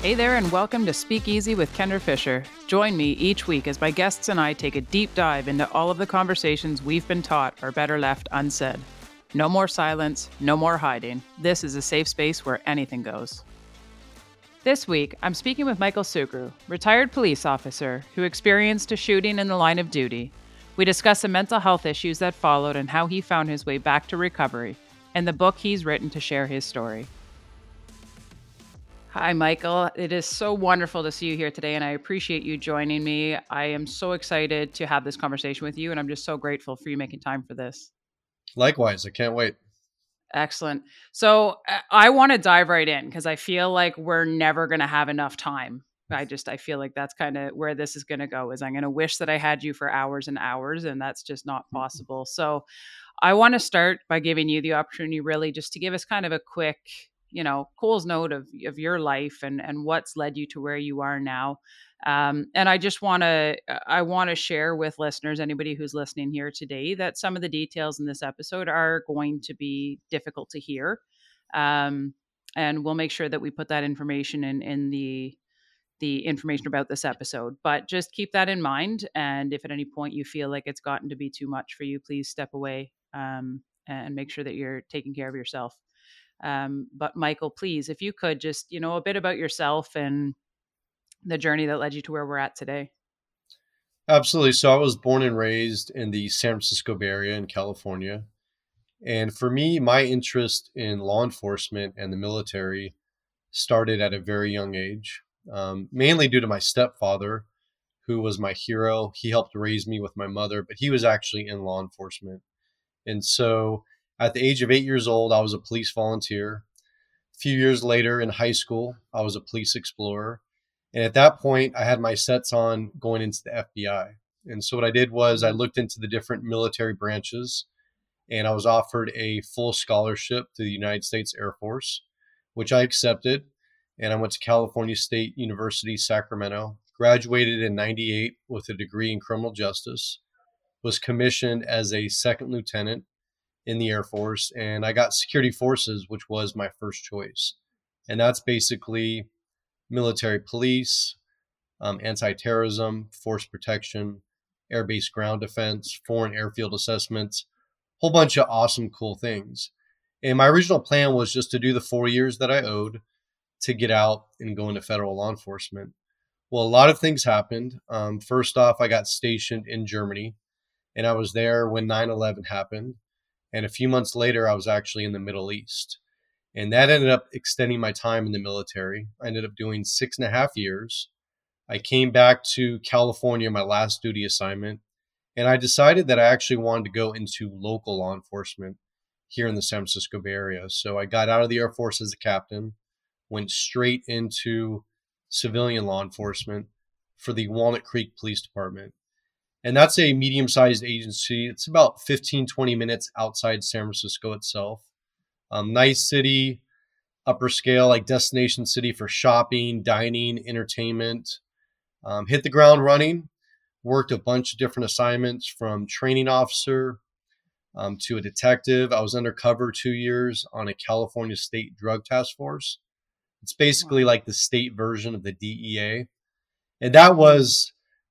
Hey there, and welcome to Speakeasy with Kendra Fisher. Join me each week as my guests and I take a deep dive into all of the conversations we've been taught are better left unsaid. No more silence, no more hiding. This is a safe space where anything goes. This week, I'm speaking with Michael Sugrue, retired police officer who experienced a shooting in the line of duty. We discuss the mental health issues that followed and how he found his way back to recovery, and the book he's written to share his story. Hi, Michael. It is so wonderful to see you here today, and I appreciate you joining me. I am so excited to have this conversation with you, and I'm just so grateful for you making time for this. Likewise, I can't wait. Excellent. So I want to dive right in because I feel like we're never going to have enough time. I feel like that's kind of where this is going to go. Is I'm going to wish that I had you for hours and hours, and that's just not possible. So I want to start by giving you the opportunity, really, just to give us kind of a quick, Cole's note of your life and what's led you to where you are now. And I want to share with listeners, anybody who's listening here today, that some of the details in this episode are going to be difficult to hear. And we'll make sure that we put that information in the information about this episode. But just keep that in mind. And if at any point you feel like it's gotten to be too much for you, please step away and make sure that you're taking care of yourself. But Michael, please, if you could just, a bit about yourself and the journey that led you to where we're at today. Absolutely. So I was born and raised in the San Francisco Bay Area in California. And for me, my interest in law enforcement and the military started at a very young age, mainly due to my stepfather, who was my hero. He helped raise me with my mother, but he was actually in law enforcement. And so at the age of 8 years old, I was a police volunteer. A few years later in high school, I was a police explorer. And at that point, I had my sets on going into the FBI. And so what I did was I looked into the different military branches and I was offered a full scholarship to the United States Air Force, which I accepted. And I went to California State University, Sacramento, graduated in 98 with a degree in criminal justice, was commissioned as a second lieutenant in the Air Force, and I got security forces, which was my first choice. And that's basically military police, anti-terrorism, force protection, air-based ground defense, foreign airfield assessments, whole bunch of awesome, cool things. And my original plan was just to do the 4 years that I owed to get out and go into federal law enforcement. Well, a lot of things happened. First off, I got stationed in Germany, and I was there when 9/11 happened. And a few months later, I was actually in the Middle East. And that ended up extending my time in the military. I ended up doing 6.5 years. I came back to California, my last duty assignment, and I decided that I actually wanted to go into local law enforcement here in the San Francisco Bay Area. So I got out of the Air Force as a captain, went straight into civilian law enforcement for the Walnut Creek Police Department. And that's a medium-sized agency. It's about 15, 20 minutes outside San Francisco itself. Nice city, upper scale, like destination city for shopping, dining, entertainment. Hit the ground running, worked a bunch of different assignments from training officer to a detective. I was undercover 2 years on a California State Drug Task Force. It's basically like the state version of the DEA. And that was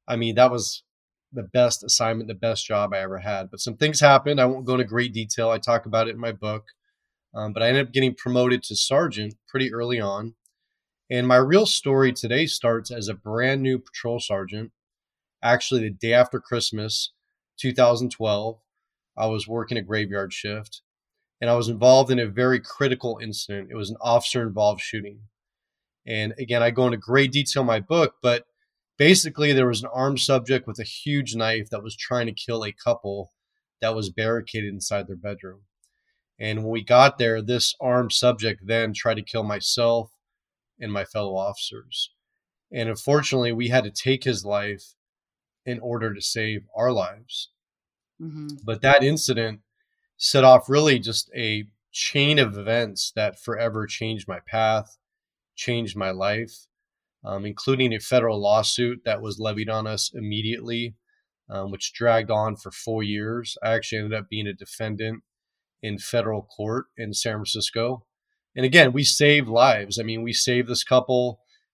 the best assignment, the best job I ever had. But some things happened. I won't go into great detail. I talk about it in my book. But I ended up getting promoted to sergeant pretty early on. And my real story today starts as a brand new patrol sergeant. Actually, the day after Christmas, 2012, I was working a graveyard shift. And I was involved in a very critical incident. It was an officer-involved shooting. And again, I go into great detail in my book, but basically there was an armed subject with a huge knife that was trying to kill a couple that was barricaded inside their bedroom. And when we got there, this armed subject then tried to kill myself and my fellow officers. And unfortunately, we had to take his life in order to save our lives. Mm-hmm. But that incident set off really just a chain of events that forever changed my path, changed my life, including a federal lawsuit that was levied on us immediately, which dragged on for 4 years. I actually ended up being a defendant in federal court in San Francisco. And again, we saved lives. I mean, we saved this couple.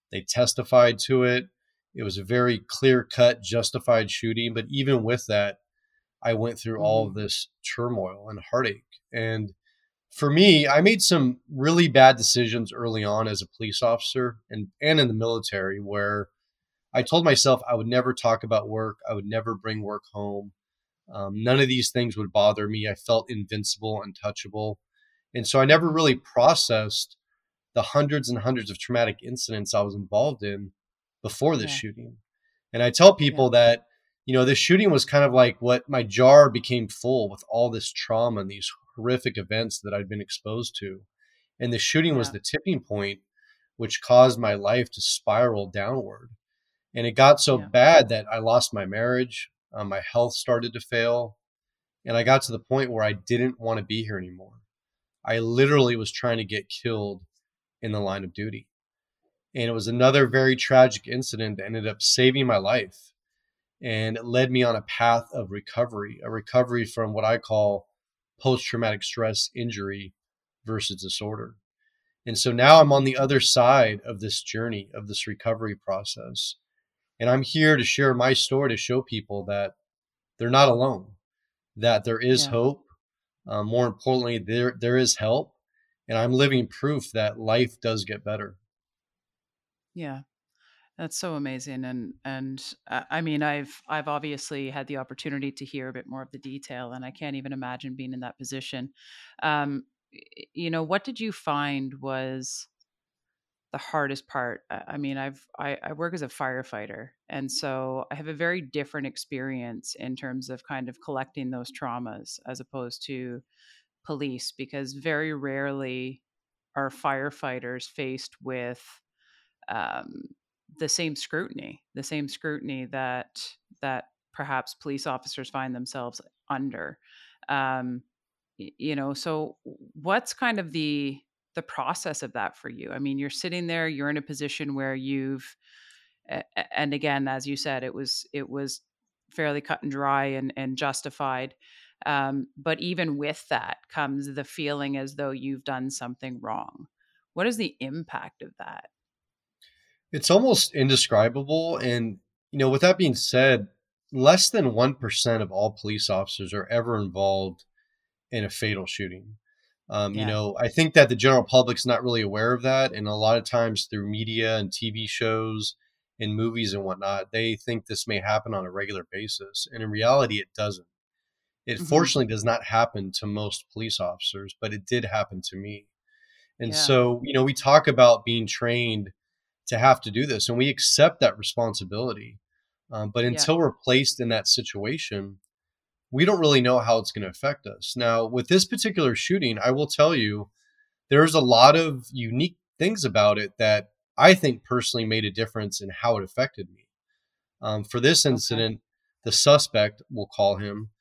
They testified to it. It was a very clear cut, justified shooting. But even with that, I went through all of Mhm. this turmoil and heartache. And for me, I made some really bad decisions early on as a police officer and in the military where I told myself I would never talk about work. I would never bring work home. None of these things would bother me. I felt invincible, untouchable. And so I never Mhm. really processed the hundreds and hundreds of traumatic incidents I was involved in before this Yeah. shooting. And I tell Yeah. people that, this shooting was kind of like what my jar became full with all this trauma and these horrific events that I'd been exposed to. And the shooting was Yeah. the tipping point, which caused my life to spiral downward. And it got so Yeah. bad that I lost my marriage, my health started to fail, and I got to the point where I didn't want to be here anymore. I literally was trying to get killed in the line of duty. And it was another very tragic incident that ended up saving my life. And it led me on a path of recovery, a recovery from what I call post traumatic stress injury versus disorder. And so now I'm on Mhm. the other side of this journey, of this recovery process. And I'm here to share my story to show people that they're not alone, that there is Yeah. hope. More importantly, there is help. And I'm living proof that life does get better. Yeah. That's so amazing, I mean, I've obviously had the opportunity to hear a bit more of the detail, and I can't even imagine being in that position. What did you find was the hardest part? I mean, I work as a firefighter, and so I have a very different experience in terms of kind of collecting those traumas as opposed to police, because very rarely are firefighters faced with um, the same scrutiny that perhaps police officers find themselves under. Um, so what's kind of the process of that for you? I mean, you're sitting there, you're in a position where and again, as you said, it was fairly cut and dry and justified. But even with that comes the feeling as though you've done something wrong. What is the impact of that? It's almost indescribable. And, with that being said, less than 1% of all police officers are ever involved in a fatal shooting. Yeah. I think that the general public's not really aware of that. And a lot of times through media and TV shows and movies and whatnot, they think this may happen on a regular basis. And in reality, it doesn't. It Mhm. fortunately does not happen to most police officers, but it did happen to me. And Yeah. so, we talk about being trained to have to do this, and we accept that responsibility. But Yeah. until we're placed in that situation, we don't really know how it's going to affect us. Now, with this particular shooting, I will tell you, there's a lot of unique things about it that I think personally made a difference in how it affected me. For this Okay. incident, the suspect, we'll call him,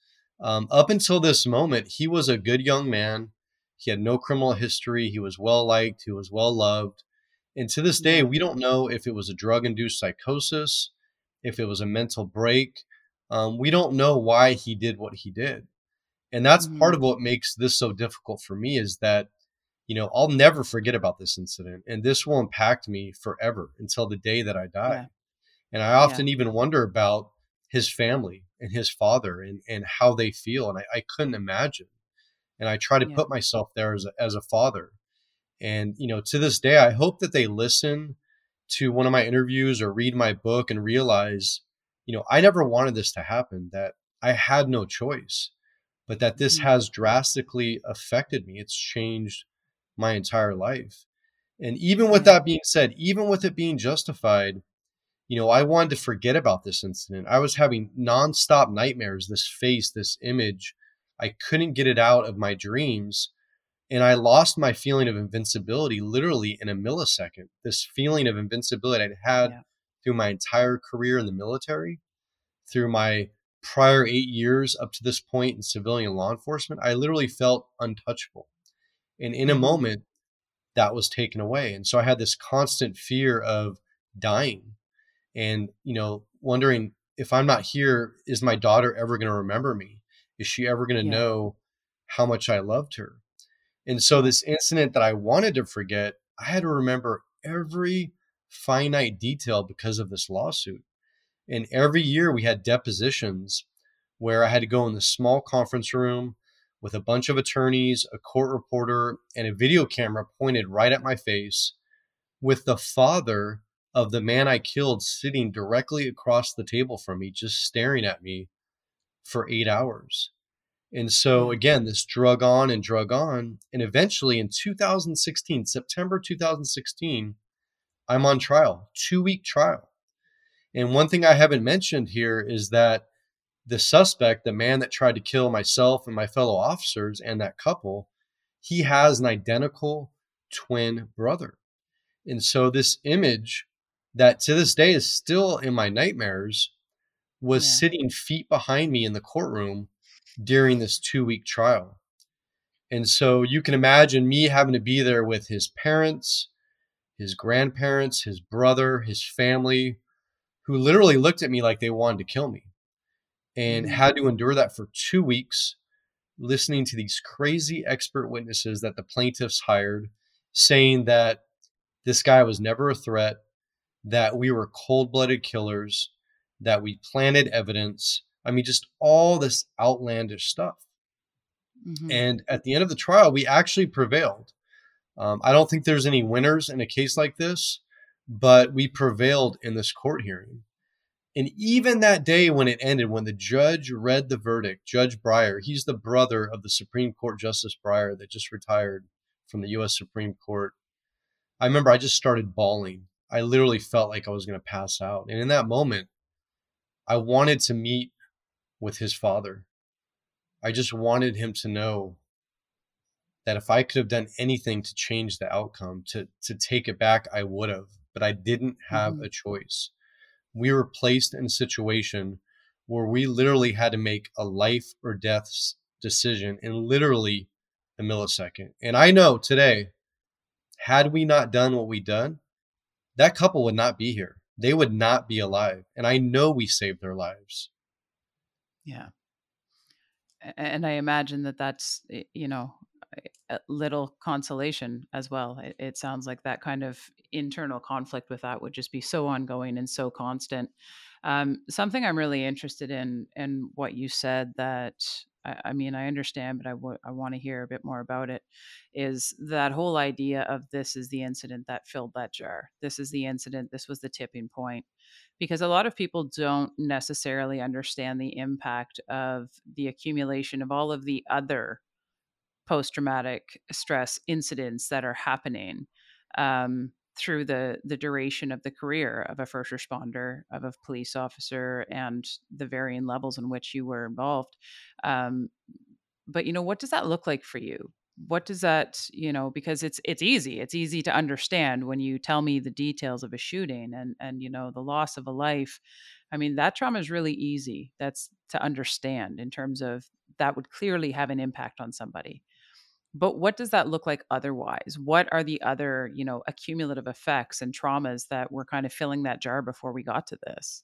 up until this moment, he was a good young man. He had no criminal history. He was well liked. He was well loved. And to this day, Yeah. we don't know if it was a drug induced psychosis, if it was a mental break. We don't know why he did what he did. And that's part Mhm. of what makes this so difficult for me is that, I'll never forget about this incident. And this will impact me forever until the day that I die. Yeah. And I Yeah. often even wonder about his family and his father and how they feel. And I couldn't imagine. And I try to Yeah. put myself there as a father. And, to this day, I hope that they listen to one of my interviews or read my book and realize, I never wanted this to happen, that I had no choice, but that this Mhm. has drastically affected me. It's changed my entire life. And even with Yeah. that being said, even with it being justified, I wanted to forget about this incident. I was having nonstop nightmares, this face, this image. I couldn't get it out of my dreams. And I lost my feeling of invincibility literally in a millisecond. This feeling of invincibility I'd had Yeah. through my entire career in the military, through my prior 8 years up to this point in civilian law enforcement, I literally felt untouchable. And in a Mhm. moment, that was taken away. And so I had this constant fear of dying and, wondering if I'm not here, is my daughter ever going to remember me? Is she ever going to Yeah. know how much I loved her? And so Yeah. this incident that I wanted to forget, I had to remember every finite detail because of this lawsuit. And every year we had depositions where I had to go in this small conference room with a bunch of attorneys, a court reporter, and a video camera pointed right at my face, with the father of the man I killed sitting directly across the table from me, just staring at me for 8 hours. And so Yeah. again, this drug on and drug on. And eventually in 2016, September 2016, I'm on trial, 2-week trial. And one thing I haven't mentioned here is that the suspect, the man that tried to kill myself and my fellow officers and that couple, he has an identical twin brother. And so this image that to this day is still in my nightmares was Yeah. sitting feet behind me in the courtroom during this 2-week trial. And so you can imagine me having to be there with his parents, his grandparents, his brother, his family, who literally looked at me like they wanted to kill me, and Mhm. had to endure that for 2 weeks, listening to these crazy expert witnesses that the plaintiffs hired saying that this guy was never a threat, that we were cold blooded killers, that we planted evidence. I mean, just all this outlandish stuff. Mhm. And at the end of the trial, we actually prevailed. I don't think there's any winners in a case like this, but we prevailed in this court hearing. And even that day when it ended, when the judge read the verdict, Judge Breyer, he's the brother of the Supreme Court Justice Breyer that just retired from the US Supreme Court. I remember I just started bawling. I literally felt like I was going to pass out. And in that moment, I wanted to meet with his father. I just wanted him to know that if I could have done anything to change the outcome, to take it back, I would have. But I didn't have Mhm. a choice. We were placed in a situation where we literally had to make a life or death decision in literally a millisecond. And I know today, had we not done what we done, that couple would not be here. They would not be alive. And I know we saved their lives. Yeah. And I imagine that that's a little consolation as well. It sounds like that kind of internal conflict with that would just be so ongoing and so constant. Something I'm really interested in what you said that I mean I understand, but I want to hear a bit more about it. Is that whole idea of this is the incident that filled that jar? This is the incident. This was the tipping point, because a lot of people don't necessarily understand the impact of the accumulation of all of the other post traumatic stress incidents that are happening through the duration of the career of a first responder, of a police officer, and the varying levels in which you were involved. Um, but what does that look like for you? What does that, because it's easy to understand when you tell me the details of a shooting and the loss of a life. I mean, that trauma is really easy. That's to understand in terms of that would clearly have an impact on somebody. But what does that look like otherwise? What are the other, accumulative effects and traumas that were kind of filling that jar before we got to this?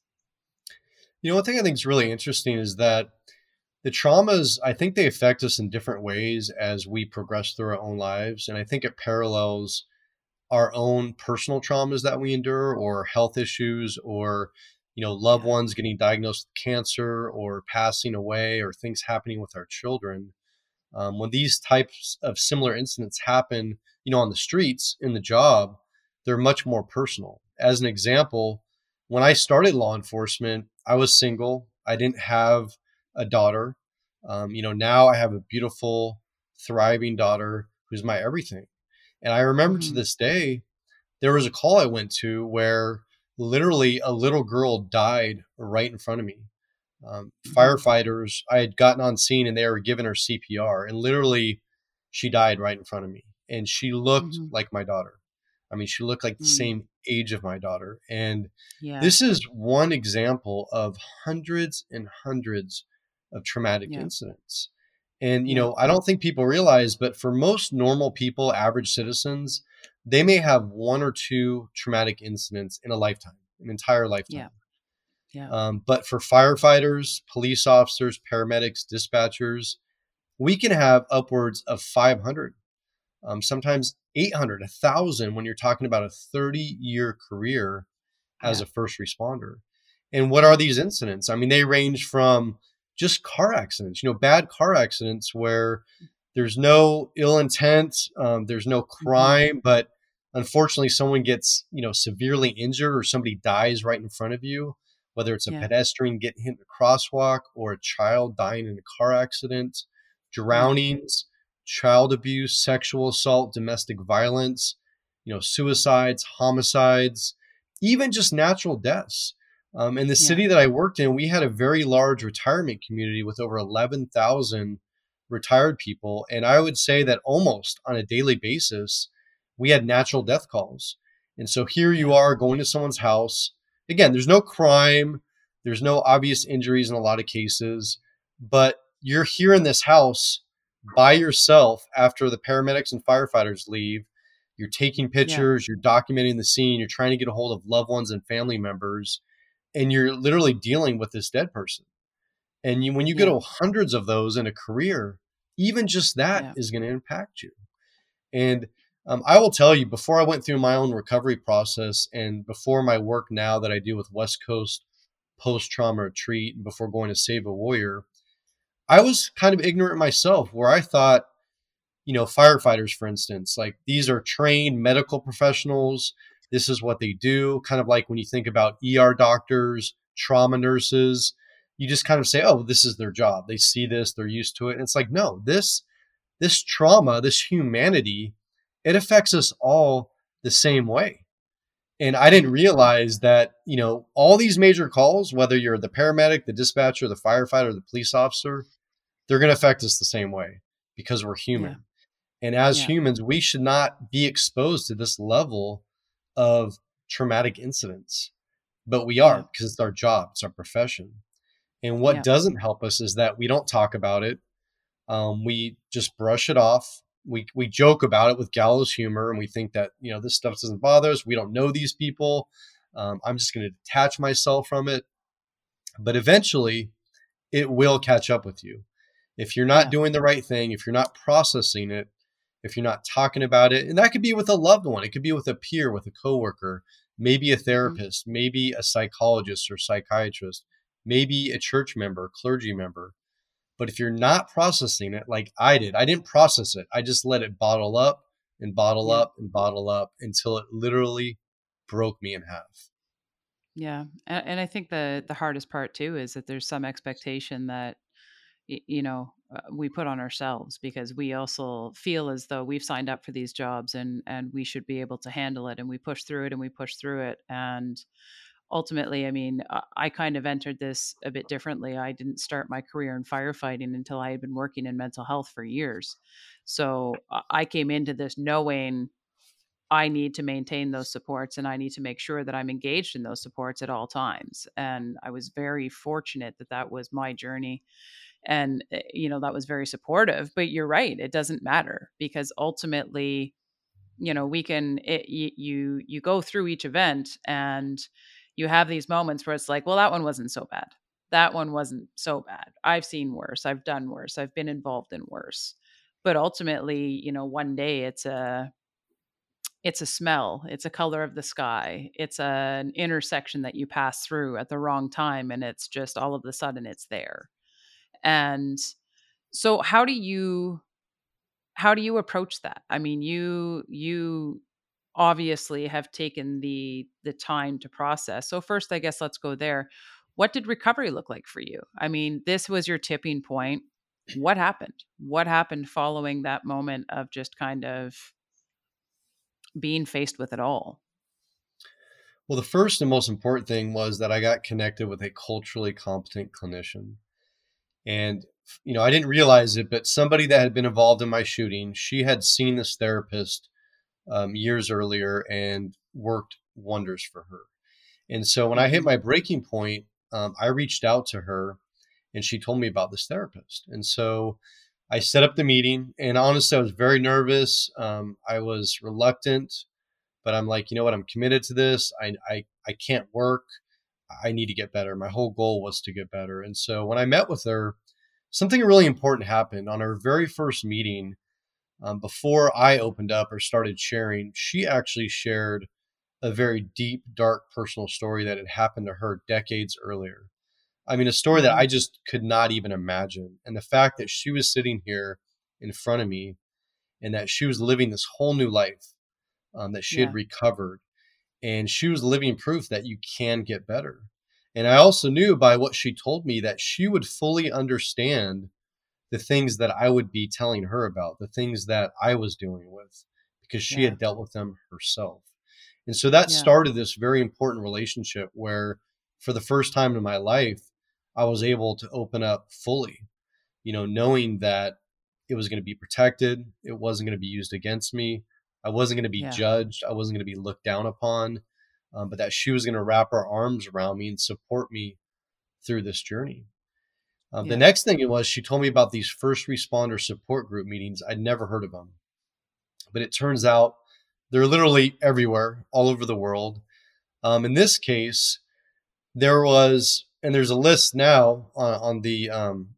One thing I think is really interesting is that the traumas, I think they affect us in different ways as we progress through our own lives. And I think it parallels our own personal traumas that we endure, or health issues, or loved Yeah. ones getting diagnosed with cancer or passing away, or things happening with our children. When these types of similar incidents happen, on the streets, in the job, they're much more personal. As an example, when I started law enforcement, I was single. I didn't have a daughter. Now I have a beautiful, thriving daughter who's my everything. And I remember to Mhm. this day, there was a call I went to where literally a little girl died right in front of me. Mhm. Firefighters, I had gotten on scene and they were giving her CPR, and literally she died right in front of me. And she looked Mhm. like my daughter. I mean, she looked like the Mm. same age of my daughter. And Yeah. this is one example of hundreds and hundreds of traumatic Yeah. incidents. And, Yeah. I don't think people realize, but for most normal people, average citizens, they may have one or two traumatic incidents in a lifetime, an entire Yeah. lifetime. Yeah. But for firefighters, police officers, paramedics, dispatchers, we can have upwards of 500. sometimes 800, 1,000 when you're talking about a 30-year career as Yeah. a first responder. And what are these incidents? I mean, they range from just car accidents, bad car accidents where there's no ill intent, there's no Hmm. crime, but unfortunately someone gets, severely injured or somebody dies right in front of you, whether it's a Yeah. pedestrian getting hit in a crosswalk or a child dying in a car accident, Yeah. drownings, child abuse, sexual assault, domestic violence, suicides, homicides, even just natural deaths. In the Yeah. city that I worked in, we had a very large retirement community with over 11,000 retired people. And I would say that almost on a daily basis, we had natural death calls. And so here you Yeah. are going to someone's house. Again, there's no crime, there's no obvious injuries in a lot of cases, but you're here in this house by yourself after the paramedics and firefighters leave. You're taking Yeah. pictures, you're documenting the scene, you're trying to get a hold of loved ones and family members, and you're literally dealing with this dead person. And when you get Yeah. hundreds of those in a career, even just that Yeah. is going to impact you. And I will tell you, before I went through my own recovery process and before my work now that I do with West Coast Post Trauma Retreat, and before going to Save a Warrior, I was kind of ignorant myself where I thought, firefighters, for instance, like these are trained medical professionals. This is what they do. Kind of like when you think about ER doctors, trauma nurses, you just kind of say, oh, this is their job. They see this, they're used to it. And it's like, no, this trauma, this humanity, it affects us all the same way. And I didn't Mm. realize that, all these major calls, whether you're the paramedic, the dispatcher, the firefighter, the police officer, they're going to affect us the same way because we're Yeah. human. And as Yeah. humans, we should not be exposed to this level of traumatic incidents, but we Yeah. are because it's our job, it's our profession. And what Yeah. doesn't help us is that we don't talk about it. We just brush it off. We joke about it with gallows humor, and we think that this stuff doesn't bother us. We don't know these people. I'm just going to detach myself from it. But eventually, it will catch up with you if you're not Yeah. doing the right thing. If you're not processing it, if you're not talking about it, and that could be with a loved one, it could be with a peer, with a coworker, maybe a Hmm. therapist, maybe a psychologist or psychiatrist, maybe a church member, clergy member. But if you're not processing it like I did, I didn't process it. I just let it bottle up and bottle Yeah. up and bottle up until it literally broke me in half. Yeah. And I think the hardest part too is that there's some expectation that we put on ourselves because we also feel as though we've signed up for these jobs and we should be able to handle it, and we push through it and we push through it. And ultimately, I mean, I kind of entered this a bit differently. I didn't start my career in firefighting until I had been working in mental health for years. So I came into this knowing I need to maintain those supports and I need to make sure that I'm engaged in those supports at all times. And I was very fortunate that that was my journey, and that was very supportive. But you're right, it doesn't matter because ultimately, we can you go through each event and you have these moments where it's like, well, that one wasn't so bad, that one wasn't so bad, I've seen worse, I've done worse, I've been involved in worse. But ultimately, one day it's a smell, it's a color of the sky, it's an intersection that you pass through at the wrong time, and it's just all of a sudden it's there. And so how do you approach that? I mean, you obviously have taken the time to process. So first, I guess let's go there. What did recovery look like for you? I mean, this was your tipping point. What happened? What happened following that moment of just kind of being faced with it all? Well, the first and most important thing was that I got connected with a culturally competent clinician. And, I didn't realize it, but somebody that had been involved in my shooting, she had seen this therapist years earlier and worked wonders for her. And so when I hit Mhm. my breaking point, I reached out to her and she told me about this therapist. And so I set up the meeting. And honestly, I was very nervous. I was reluctant, but I'm like, you know what? I'm committed to this. I can't work. I need to get better. My whole goal was to get better. And so when I met with her, something really important happened on our very first meeting. Before I opened up or started sharing, she actually shared a very deep, dark personal story that had happened to her decades earlier. I mean, a story that I Mhm. just could not even imagine. And the fact that she was sitting here in front of me and that she was living this whole new life, that she had Yeah. recovered, and she was living proof that you can get better. And I also knew by what she told me that she would fully understand the things that I would be telling her about, the things that I was dealing with, because she Yeah. had dealt with them herself. And so that Yeah. started this very important relationship where, for the first time in my life, I was able to open up fully, knowing that it was going to be protected. It wasn't going to be used against me. I wasn't going to be Yeah. judged. I wasn't going to be looked down upon, but that she was going to wrap her arms around me and support me through this journey. The Yeah. next thing it was, she told me about these first responder support group meetings. I'd never heard of them, but it turns out they're literally everywhere, all over the world. In this case, there was, and there's a list now on the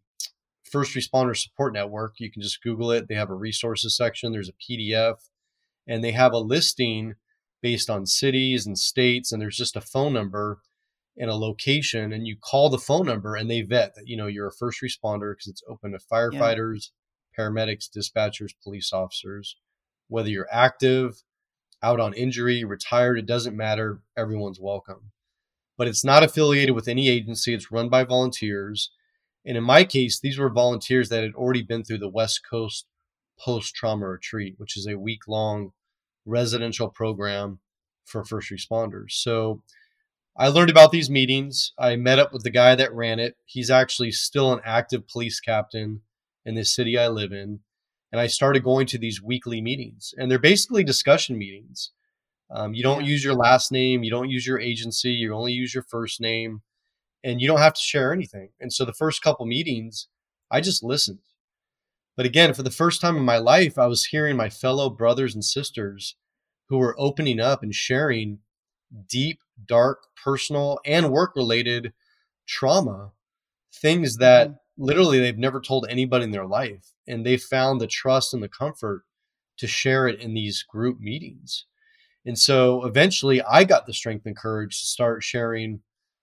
First Responder Support Network. You can just Google it. They have a resources section. There's a PDF, and they have a listing based on cities and states. And there's just a phone number and a location, and you call the phone number, and they vet that you're a first responder because it's open to Yeah. firefighters, paramedics, dispatchers, police officers. Whether you're active, out on injury, retired, it doesn't matter. Everyone's welcome. But it's not affiliated with any agency. It's run by volunteers. And in my case, these were volunteers that had already been through the West Coast Post Trauma Retreat, which is a week long residential program for first responders. So I learned about these meetings. I met up with the guy that ran it. He's actually still an active police captain in the city I live in. And I started going to these weekly meetings, and they're basically discussion meetings. You don't Yeah. use your last name, you don't use your agency, you only use your first name, and you don't have to share anything. And so the first couple meetings, I just listened. But again, for the first time in my life, I was hearing my fellow brothers and sisters who were opening up and sharing deep, dark, personal, and work related trauma, things that Mhm. literally they've never told anybody in their life. And they found the trust and the comfort to share it in these group meetings. And so eventually I got the strength and courage to start sharing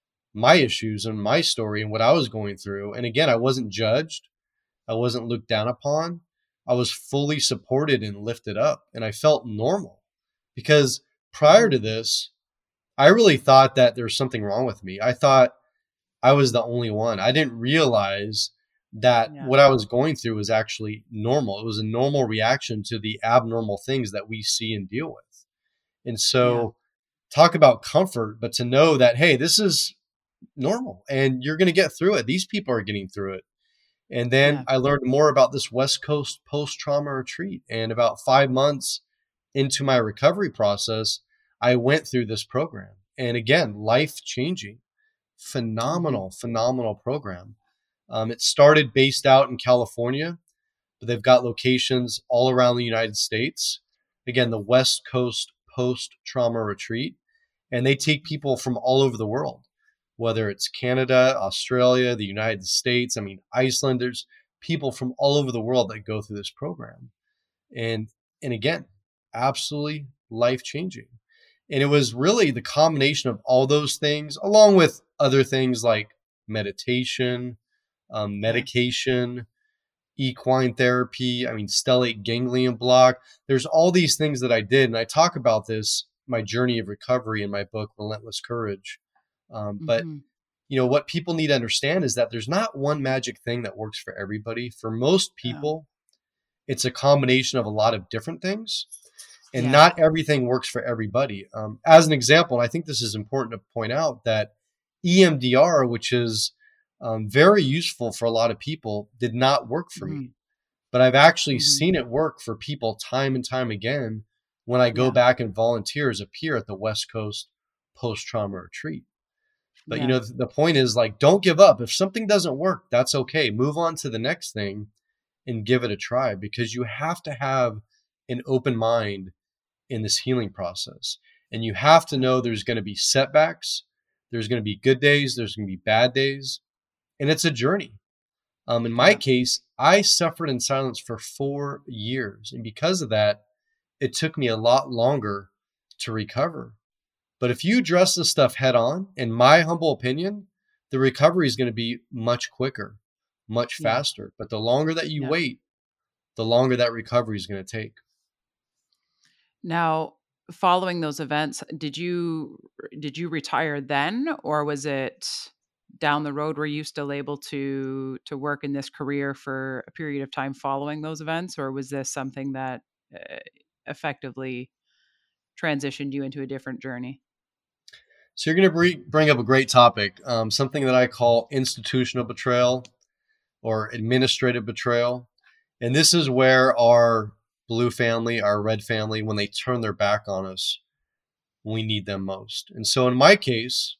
my issues and my story and what I was going through. And again, I wasn't judged, I wasn't looked down upon. I was fully supported and lifted up, and I felt normal because prior Mhm. to this, I really thought that there was something wrong with me. I thought I was the only one. I didn't realize that Yeah. what I was going through was actually normal. It was a normal reaction to the abnormal things that we see and deal with. And Yeah. so, talk about comfort, but to know that, hey, this is normal and you're going to get through it. These people are getting through it. And then Yeah. I learned more about this West Coast post trauma retreat. And about 5 months into my recovery process, I went through this program. And again, life changing, Mhm. phenomenal, phenomenal program. It started based out in California, but they've got locations all around the United States. Again, the West Coast Post Trauma Retreat. And they take people from all over the world, whether it's Canada, Australia, the United States. I mean, Iceland. There's people from all over the world that go through this program. And and again, absolutely life changing. And it was really the combination of all those things, along with other things like meditation, Yeah. medication, equine therapy, I mean, stellate ganglion block. There's all these things that I did. And I talk about this, my journey of recovery in my book, Relentless Courage. But Mhm. what people need to understand is that there's not one magic thing that works for everybody. For most Oh. people, it's a combination of a lot of different things, and Yeah. not everything works for everybody. As an example, and I think this is important to point out that EMDR, which is very useful for a lot of people, did not work for me. Mhm. But I've actually Mhm. seen it work for people time and time again when I go Yeah. back and volunteer as a peer at the West Coast Post Trauma Retreat. But Yeah. the point is, like, don't give up. If something doesn't work, that's okay. Move on to the next thing and give it a try, because you have to have an open mind in this healing process. And you have to Yeah. know there's going to be setbacks, there's going to be good days, there's going to be bad days, and it's a journey. In my Yeah. case, I suffered in silence for 4 years. And because of that, it took me a lot longer to recover. But if you address this stuff head on, in my humble opinion, the recovery is going to be much quicker, much Yeah. faster. But the longer that you Yeah. wait, the longer that recovery is going to take. Now, following those events, did you retire then, or was it down the road? Were you still able to work in this career for a period of time following those events, or was this something that uh, effectively transitioned you into a different journey? So you're going to bring up a great topic, something that I call institutional betrayal or administrative betrayal. And this is where our blue family, our red family, when they turn their back on us, we need them most. And so in my case,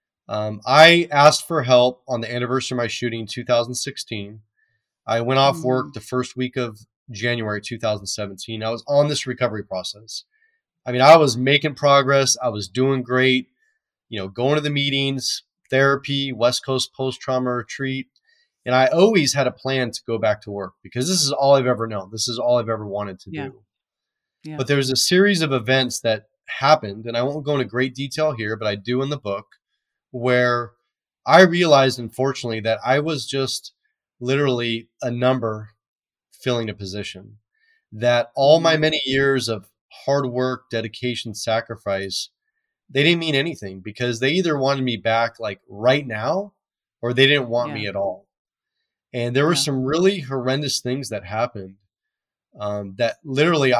I asked for help on the anniversary of my shooting in 2016. I went off work Mm, the first week of January 2017. I was on this recovery process. I mean, I was making progress. I was doing great, going to the meetings, therapy, West Coast post trauma retreat. And I always had a plan to go back to work because this is all I've ever known. This is all I've ever wanted to yeah. do. Yeah. But there was a series of events that happened, and I won't go into great detail here, but I do in the book, where I realized, unfortunately, that I was just literally a number filling a position. That all my Mhm. many years of hard work, dedication, sacrifice, they didn't mean anything because they either wanted me back like right now or they didn't want Yeah. me at all. And there were Yeah. some really horrendous things that happened, that literally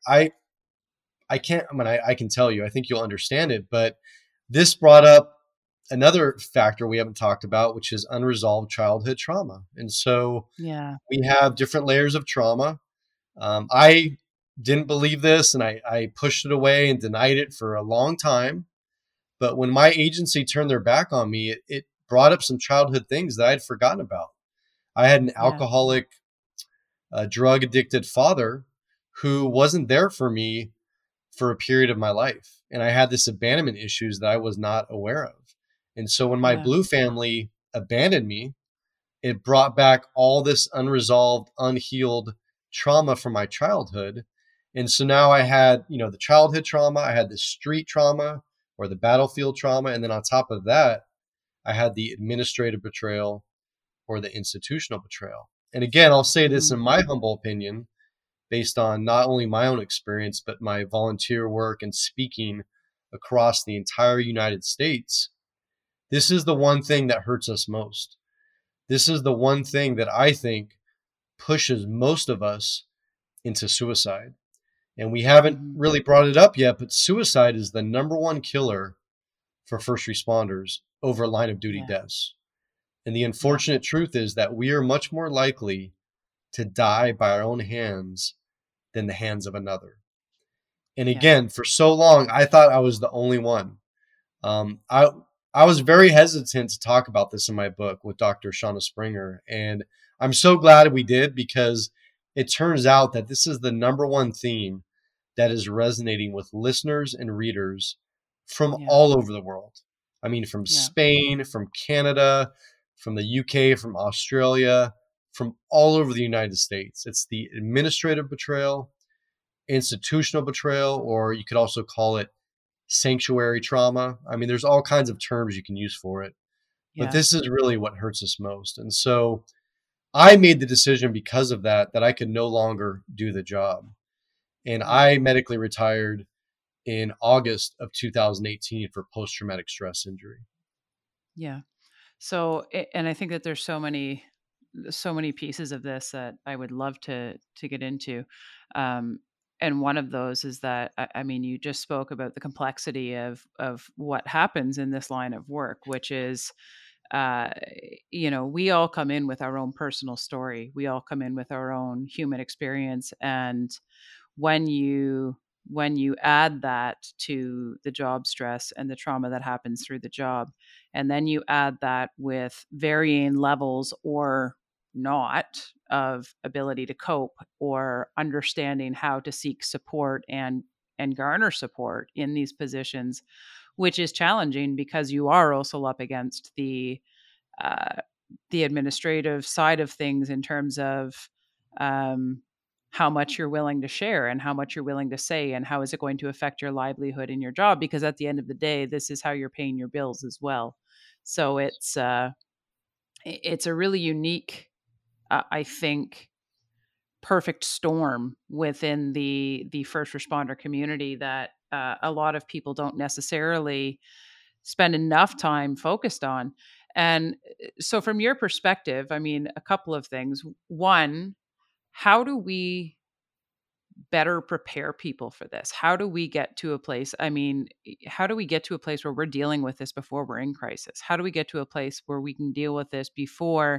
I can't. I mean, I can tell you. I think you'll understand it. But this brought up another factor we haven't talked about, which is unresolved childhood trauma. And so Yeah. we have different layers of trauma. I didn't believe this, and I pushed it away and denied it for a long time. But when my agency turned their back on me, it brought up some childhood things that I had forgotten about. I had an Yeah. alcoholic, drug addicted father who wasn't there for me for a period of my life. And I had this abandonment issues that I was not aware of. And so when my Yeah. blue family abandoned me, it brought back all this unresolved, unhealed trauma from my childhood. And so now I had, the childhood trauma, I had the street trauma or the battlefield trauma. And then on top of that, I had the administrative betrayal or the institutional betrayal. And again, I'll say this Mhm. in my humble opinion, based on not only my own experience, but my volunteer work and speaking across the entire United States. This is the one thing that hurts us most. This is the one thing that I think pushes most of us into suicide. And we haven't Mhm. really brought it up yet, but suicide is the number one killer for first responders over line of duty Yeah. deaths. And the Yeah. unfortunate truth is that we are much more likely to die by our own hands than the hands of another. And Yeah. again, for so long, I thought I was the only one. Um, I I was very hesitant to talk about this in my book with Dr. Shauna Springer, and I'm so glad we did because it turns out that this is the number one theme that is resonating with listeners and readers from Yeah. all over the world. I mean, from Yeah. Spain, from Canada, from the UK, from Australia, from all over the United States. It's the administrative betrayal, institutional betrayal, or you could also call it sanctuary trauma. I mean, there's all kinds of terms you can use for it, but Yeah. this is really what hurts us most. And so I made the decision because of that, that I could no longer do the job. And Yeah. I medically retired in August of 2018 for post traumatic stress injury. Yeah. So, and I think that there's so many pieces of this that I would love to get into. Um, and one of those is that I mean, you just spoke about the complexity of what happens in this line of work, which is, uh, we all come in with our own personal story. We all come in with our own human experience, and when you add that to the job stress and the trauma that happens through the job, and then you add that with varying levels or not of ability to cope or understanding how to seek support and garner support in these positions, which is challenging because you are also up against the the administrative side of things in terms of um, how much you're willing to share and how much you're willing to say and how is it going to affect your livelihood in your job, because at the end of the day this is how you're paying your bills as well. So it's a really unique, I think, perfect storm within the first responder community that a lot of people don't necessarily spend enough time focused on. And so, from your perspective, I mean, a couple of things. One, how do we better prepare people for this? How do we get to a place? I mean, how do we get to a place where we're dealing with this before we're in crisis? How do we get to a place where we can deal with this before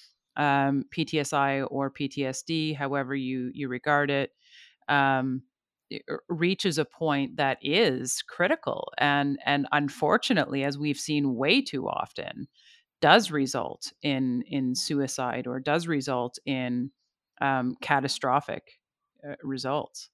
PTSI or PTSD, however you regard it, um, reaches a point that is critical and unfortunately, as we've seen way too often, does result in suicide or does result in catastrophic results.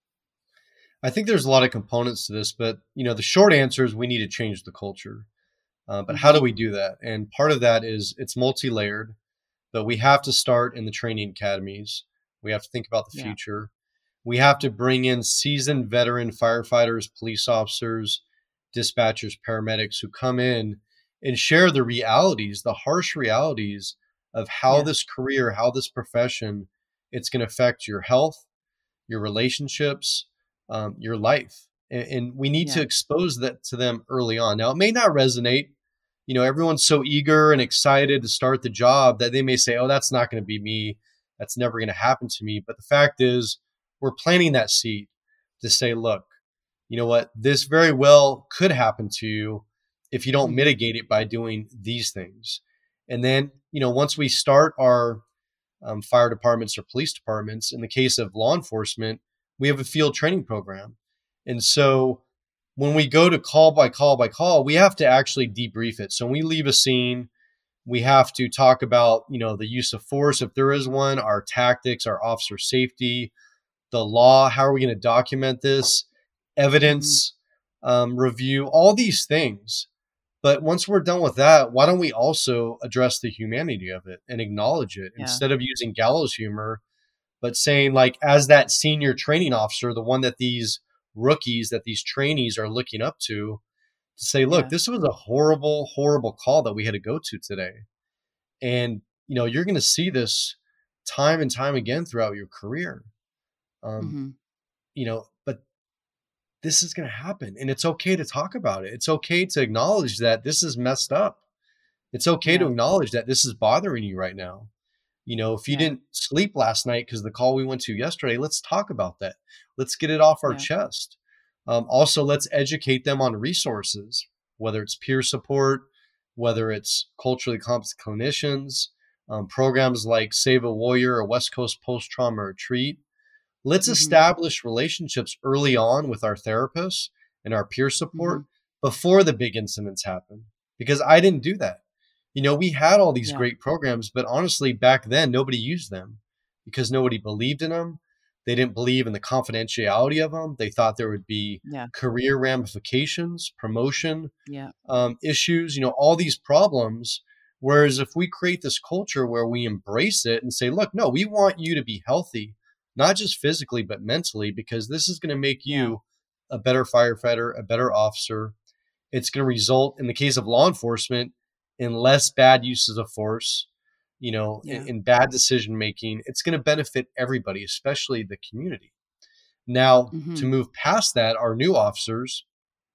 I think there's a lot of components to this, but the short answer is we need to change the culture. But how do Hmm. we do that? And part of that is it's multi-layered, but we have to start in the training academies. We have to think about the Yeah. future. We have to bring in seasoned veteran firefighters, police officers, dispatchers, paramedics who come in and share the realities, the harsh realities of how Yeah. this career, how this profession, it's going to affect your health, your relationships, your life. And we need to Yeah. expose that to them early on. Now, it may not resonate. Everyone's so eager and excited to start the job that they may say, oh, that's not going to be me. That's never going to happen to me. But the fact is, we're planting that seed to say, look, you know what? This very well could happen to you if you don't Hmm. mitigate it by doing these things. And then, once we start our fire departments or police departments. In the case of law enforcement, we have a field training program. And so when we go to call by call by call, we have to actually debrief it. So when we leave a scene, we have to talk about, the use of force, if there is one, our tactics, our officer safety, the law, how are we going to document this, Hmm. evidence review, all these things. But once we're done with that, why don't we also address the humanity of it and acknowledge it Yeah. instead of using gallows humor, but saying, like, as that senior training officer, the one that these rookies, that these trainees are looking up to say, look, Yeah. this was a horrible, horrible call that we had to go to today. And, you're going to see this time and time again throughout your career. Um, Hmm. but this is going to happen and it's okay to talk about it. It's okay to acknowledge that this is messed up. It's okay to Yeah. acknowledge that this is bothering you right now. If you Yeah. didn't sleep last night because the call we went to yesterday, let's talk about that. Let's get it off our Yeah. chest. Also, let's educate them on resources, whether it's peer support, whether it's culturally competent clinicians, programs like Save a Warrior or West Coast Post Trauma Retreat. Let's Hmm. establish relationships early on with our therapists and our peer Hmm. support before the big incidents happen. Because I didn't do that. We had all these Yeah. great programs, but honestly, back then, nobody used them because nobody believed in them. They didn't believe in the confidentiality of them. They thought there would be Yeah. career ramifications, promotion Yeah. issues, all these problems. Whereas if we create this culture where we embrace it and say, look, no, we want you to be healthy, not just physically, but mentally, because this is going to make Yeah. you a better firefighter, a better officer. It's going to result, in the case of law enforcement, in less bad uses of force, Yeah. in bad decision making. It's going to benefit everybody, especially the community. Now, to Hmm. move past that, our new officers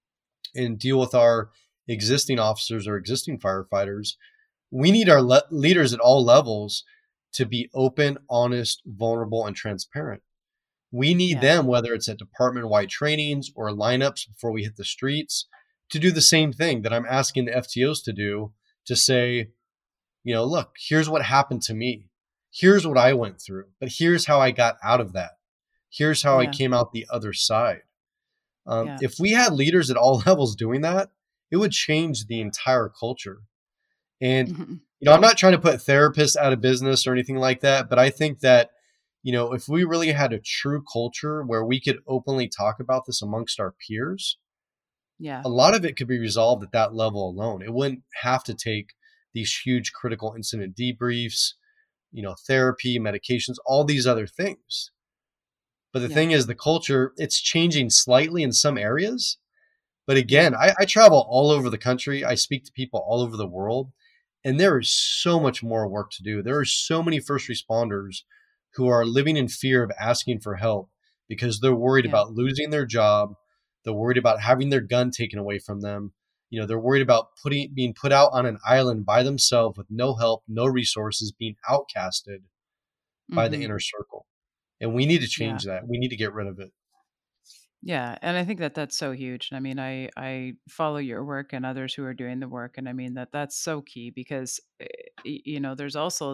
and deal with our existing officers or existing firefighters, we need our leaders at all levels to be open, honest, vulnerable, and transparent. We need Yeah. them, whether it's at department wide trainings or lineups before we hit the streets, to do the same thing that I'm asking the FTOs to do, to say, look, here's what happened to me. Here's what I went through, but here's how I got out of that. Here's how I Yeah. came out the other side. Yeah. If we had leaders at all levels doing that, it would change the entire culture. And, Hmm. I'm not trying to put therapists out of business or anything like that, but I think that, if we really had a true culture where we could openly talk about this amongst our peers, Yeah. a lot of it could be resolved at that level alone. It wouldn't have to take these huge critical incident debriefs, therapy, medications, all these other things. But the Yeah. thing is, the culture, it's changing slightly in some areas. But Yeah. again, I travel all over the country. I speak to people all over the world, and there is so much more work to do. There are so many first responders who are living in fear of asking for help because they're worried Yeah. about losing their job. They're worried about having their gun taken away from them. They're worried about being put out on an island by themselves with no help, no resources, being outcasted by the Mhm. inner circle. And we need to Yeah. change that. We need to get rid of it. Yeah, and I think that that's so huge. I mean, I follow your work and others who are doing the work, and I mean that that's so key because there's also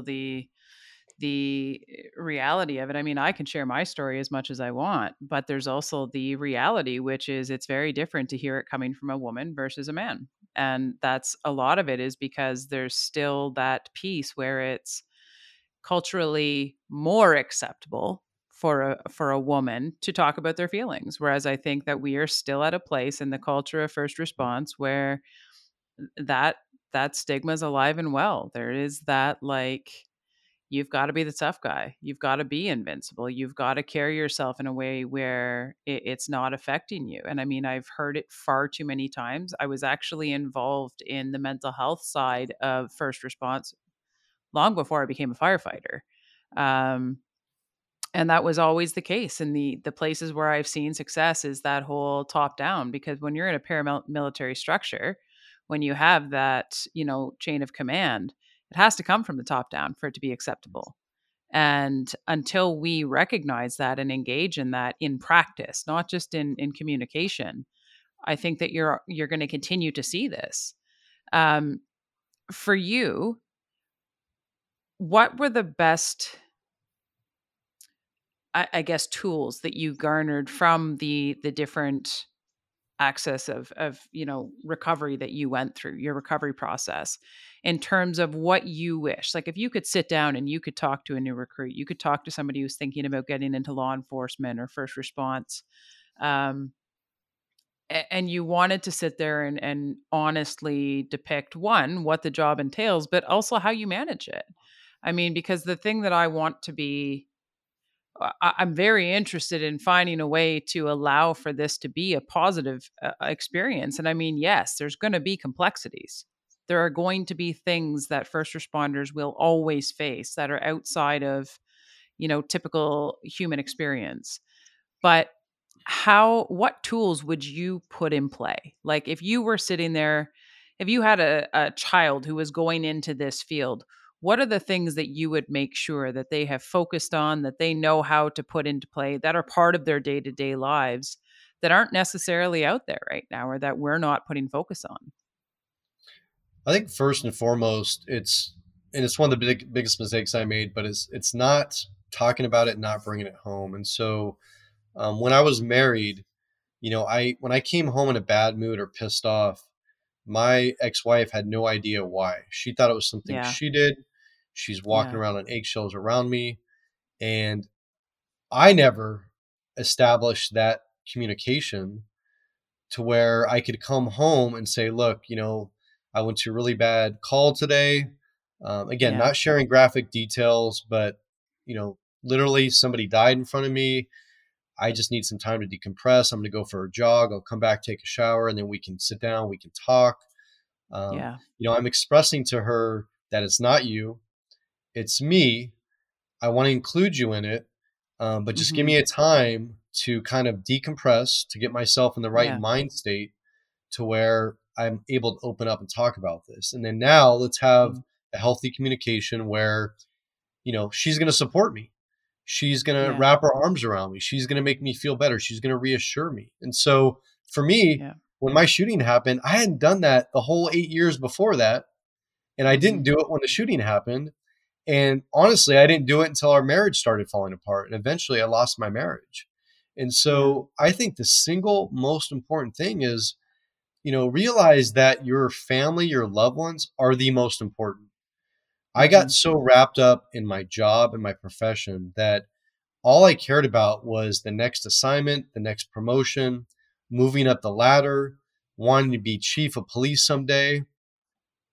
the reality of it. I mean, I can share my story as much as I want, but there's also the reality, which is it's very different to hear it coming from a woman versus a man, and that's a lot of it is because there's still that piece where it's culturally more acceptable for a woman to talk about their feelings, whereas I think that we are still at a place in the culture of first response where that that stigma is alive and well. There is that, like, you've got to be the tough guy, you've got to be invincible, you've got to carry yourself in a way where it's not affecting you. And I mean, I've heard it far too many times. I was actually involved in the mental health side of first response long before I became a firefighter. Um, and that was always the case. And the places where I've seen success is that whole top down, because when you're in a paramilitary structure, when you have that, chain of command, it has to come from the top down for it to be acceptable. And until we recognize that and engage in that in practice, not just in communication, I think that you're going to continue to see this. Um, for you, what were the best, I guess, tools that you garnered from the different access of recovery that you went through, your recovery process, in terms of what you wish? Like, if you could sit down and you could talk to a new recruit, you could talk to somebody who's thinking about getting into law enforcement or first response, um, and you wanted to sit there and honestly depict, one, what the job entails, but also how you manage it. I mean, because the thing that I want to be, I'm very interested in finding a way to allow for this to be a positive experience. And I mean, yes, there's going to be complexities. There are going to be things that first responders will always face that are outside of, typical human experience. But what tools would you put in play? Like, if you were sitting there, if you had a child who was going into this field, what are the things that you would make sure that they have focused on, that they know how to put into play, that are part of their day to day lives, that aren't necessarily out there right now, or that we're not putting focus on? I think first and foremost, it's one of the biggest mistakes I made, but it's not talking about it, not bringing it home. And so when I was married, I when I came home in a bad mood or pissed off, my ex-wife had no idea why. She thought it was something Yeah. she did. She's walking Yeah. around on eggshells around me, and I never established that communication to where I could come home and say, look, I went to a really bad call today. Again, Yeah. not sharing graphic details, but, you know, literally somebody died in front of me. I just need some time to decompress. I'm going to go for a jog. I'll come back, take a shower, and then we can sit down, we can talk. Yeah. I'm expressing to her that it's not you, it's me. I want to include you in it, but just give Hmm. me a time to kind of decompress, to get myself in the right Yeah. mind state to where I'm able to open up and talk about this. And then now let's have Mm. a healthy communication where, she's going to support me. She's going to Yeah. wrap her arms around me. She's going to make me feel better. She's going to reassure me. And so for me, Yeah. when my shooting happened, I hadn't done that the whole 8 years before that. And I didn't Hmm. do it when the shooting happened. And honestly, I didn't do it until our marriage started falling apart. And eventually I lost my marriage. And Yeah. so I think the single most important thing is, realize that your family, your loved ones are the most important. I got Hmm. so wrapped up in my job and my profession that all I cared about was the next assignment, the next promotion, moving up the ladder, wanting to be chief of police someday.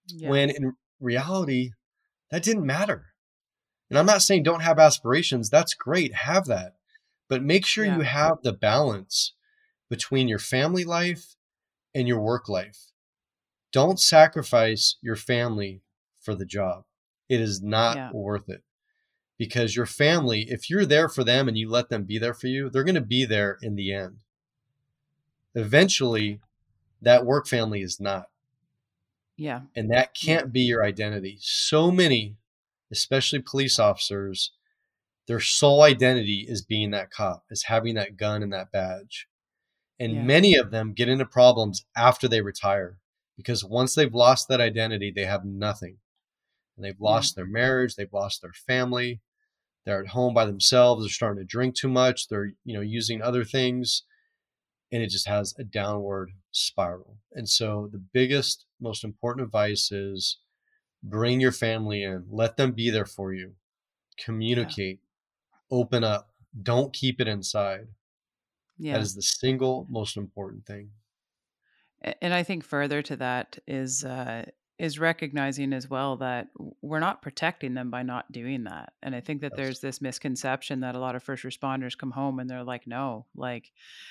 Yeah. when in reality, that didn't matter. And I'm not saying don't have aspirations. That's great. Have that. But make sure you Yeah. have the balance between your family life and your work life. Don't sacrifice your family for the job. It is not Yeah. worth it because your family, if you're there for them and you let them be there for you, they're going to be there in the end. Eventually, that work family is not. Yeah. And that Yeah. can't be your identity. So many, especially police officers, their sole identity is being that cop, is having that gun and that badge. And Yeah. many of them get into problems after they retire because once they've lost that identity, they have nothing. And they've Yeah. lost their marriage, they've lost their family, they're at home by themselves, they're starting to drink too much, they're, using other things, and it just has a downward spiral. And so the biggest, most important advice is bring your family in, let them be there for you, Yeah. communicate, open up, don't keep it inside. That Yeah. is the single most important thing. And I think further to that is recognizing as well that we're not protecting them by not doing that. And I think that Yes. there's this misconception that a lot of first responders come home and they're like, no, like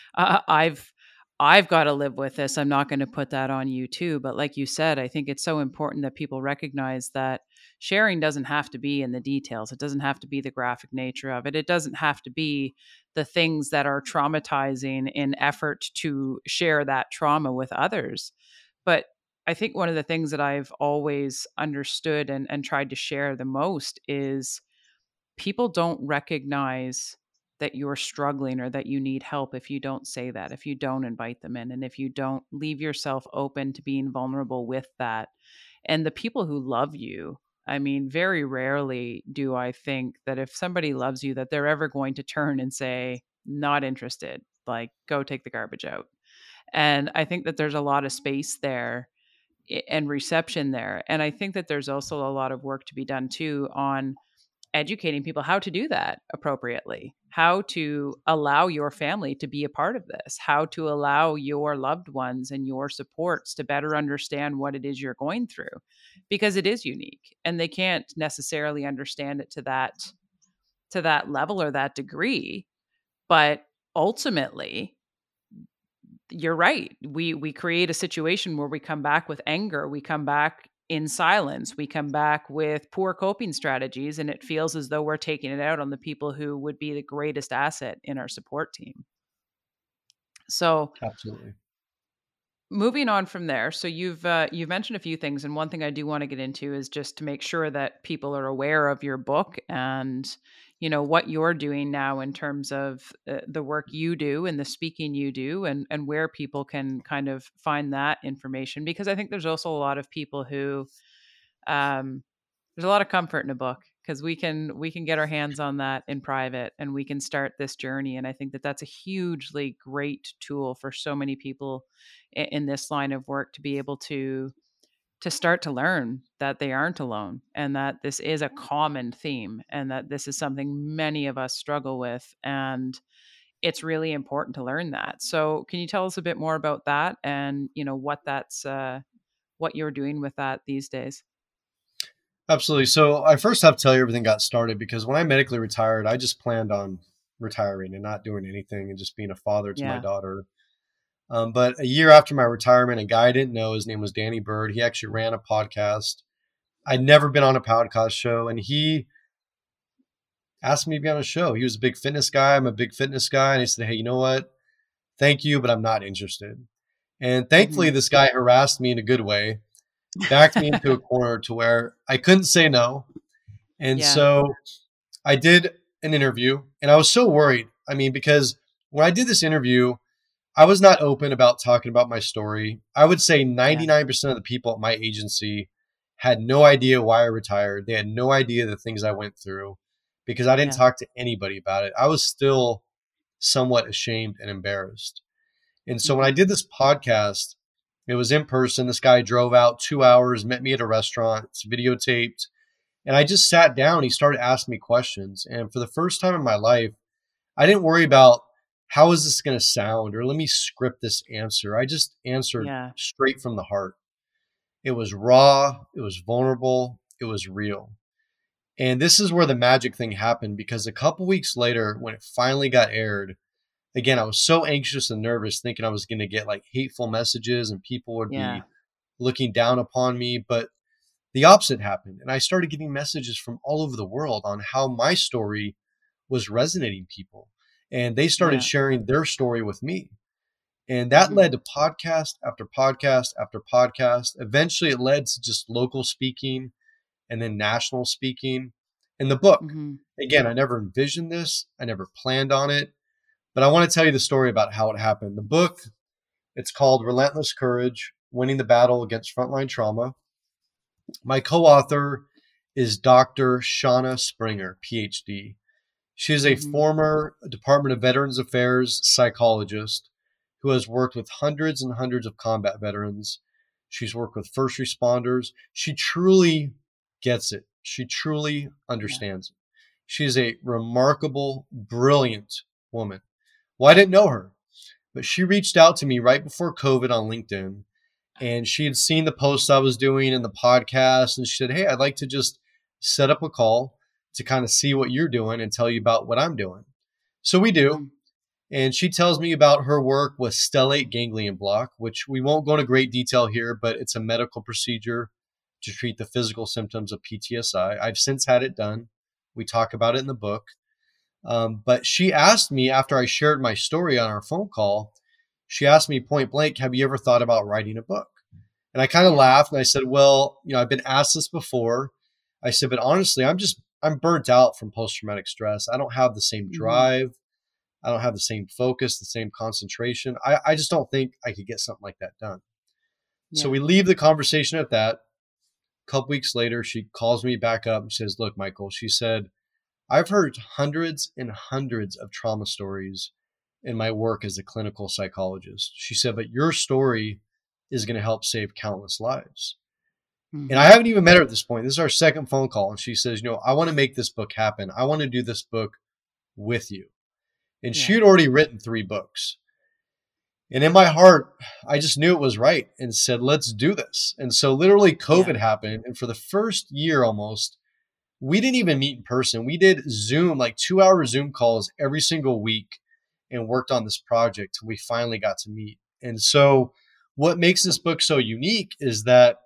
I've got to live with this. I'm not going to put that on you too. But like you said, I think it's so important that people recognize that sharing doesn't have to be in the details. It doesn't have to be the graphic nature of it. It doesn't have to be the things that are traumatizing in effort to share that trauma with others. But I think one of the things that I've always understood and tried to share the most is people don't recognize that you're struggling or that you need help if you don't say that, if you don't invite them in, and if you don't leave yourself open to being vulnerable with that. And the people who love you, I mean, very rarely do I think that if somebody loves you, that they're ever going to turn and say, not interested, like, go take the garbage out. And I think that there's a lot of space there and reception there. And I think that there's also a lot of work to be done too on educating people how to do that appropriately, how to allow your family to be a part of this, how to allow your loved ones and your supports to better understand what it is you're going through, because it is unique and they can't necessarily understand it to that level or that degree. But ultimately, you're right. We create a situation where we come back with anger, we come back in silence, we come back with poor coping strategies, and it feels as though we're taking it out on the people who would be the greatest asset in our support team. So, Absolutely. moving on from there, so you've mentioned a few things, and one thing I do want to get into is just to make sure that people are aware of your book and what you're doing now in terms of the work you do and the speaking you do, and where people can kind of find that information, because I think there's also a lot of people who um, there's a lot of comfort in a book because we can get our hands on that in private and we can start this journey. And I think that that's a hugely great tool for so many people in this line of work to be able to start to learn that they aren't alone and that this is a common theme and that this is something many of us struggle with, and it's really important to learn that. So can you tell us a bit more about that and what you're doing with that these days? Absolutely. So I first have to tell you everything got started because when I medically retired, I just planned on retiring and not doing anything and just being a father to my Yeah. daughter. But a year after my retirement, a guy I didn't know, his name was Danny Bird. He actually ran a podcast. I'd never been on a podcast show, and he asked me to be on a show. He was a big fitness guy. I'm a big fitness guy. And he said, hey, you know what? Thank you, but I'm not interested. And thankfully, Mhm. this guy harassed me in a good way, backed me into a corner to where I couldn't say no. And Yeah. so I did an interview and I was so worried. I mean, because when I did this interview, I was not open about talking about my story. I would say Yeah. 99% of the people at my agency had no idea why I retired. They had no idea the things I went through because I didn't Yeah. talk to anybody about it. I was still somewhat ashamed and embarrassed. And so when I Mhm. did this podcast, it was in person. This guy drove out 2 hours, met me at a restaurant. It's videotaped. And I just sat down. He started asking me questions. And for the first time in my life, I didn't worry about how is this going to sound or let me script this answer. I just answered Yeah. straight from the heart. It was raw, it was vulnerable, it was real. And this is where the magic thing happened because a couple weeks later, when it finally got aired, again, I was so anxious and nervous thinking I was going to get like hateful messages and people would Yeah. be looking down upon me. But the opposite happened. And I started getting messages from all over the world on how my story was resonating people. And they started Yeah. sharing their story with me. And that Mhm. led to podcast after podcast after podcast. Eventually, it led to just local speaking and then national speaking. And the book, Mhm. again, I never envisioned this, I never planned on it, but I want to tell you the story about how it happened. The book, it's called Relentless Courage: Winning the Battle Against Frontline Trauma. My co author is Dr. Shauna Springer, PhD. She is a Mhm. former Department of Veterans Affairs psychologist who has worked with hundreds and hundreds of combat veterans. She's worked with first responders. She truly gets it. She truly Yeah. understands it. She is a remarkable, brilliant woman. Well, I didn't know her, but she reached out to me right before COVID on LinkedIn, and she had seen the posts I was doing in the podcast, and she said, "Hey, I'd like to just set up a call to kind of see what you're doing and tell you about what I'm doing." So we do. Mhm. And she tells me about her work with stellate ganglion block, which we won't go into great detail here, but it's a medical procedure to treat the physical symptoms of PTSI. I've since had it done. We talk about it in the book. But she asked me after I shared my story on our phone call, she asked me point blank, "Have you ever thought about writing a book?" And I kind of Yeah. laughed and I said, "Well, I've been asked this before." I said, "But honestly, I'm burnt out from post traumatic stress. I don't have the same Mhm. drive. I don't have the same focus, the same concentration. I just don't think I could get something like that done." So Yeah. we leave the conversation at that. A couple weeks later, she calls me back up and says, "Look, Michael," she said, "I've heard hundreds and hundreds of trauma stories in my work as a clinical psychologist." She said, "But your story is going to help save countless lives." And I Mhm. haven't even met her at this point. This is our second phone call. And she says, "I want to make this book happen. I want to do this book with you." And she Yeah. had already written 3 books. And in my heart, I just knew it was right and said, "Let's do this." And so literally Yeah. COVID happened. And for the first year almost, we didn't even meet in person. We did Zoom, like 2-hour Zoom calls every single week and worked on this project till we finally got to meet. And so what makes this book so unique is that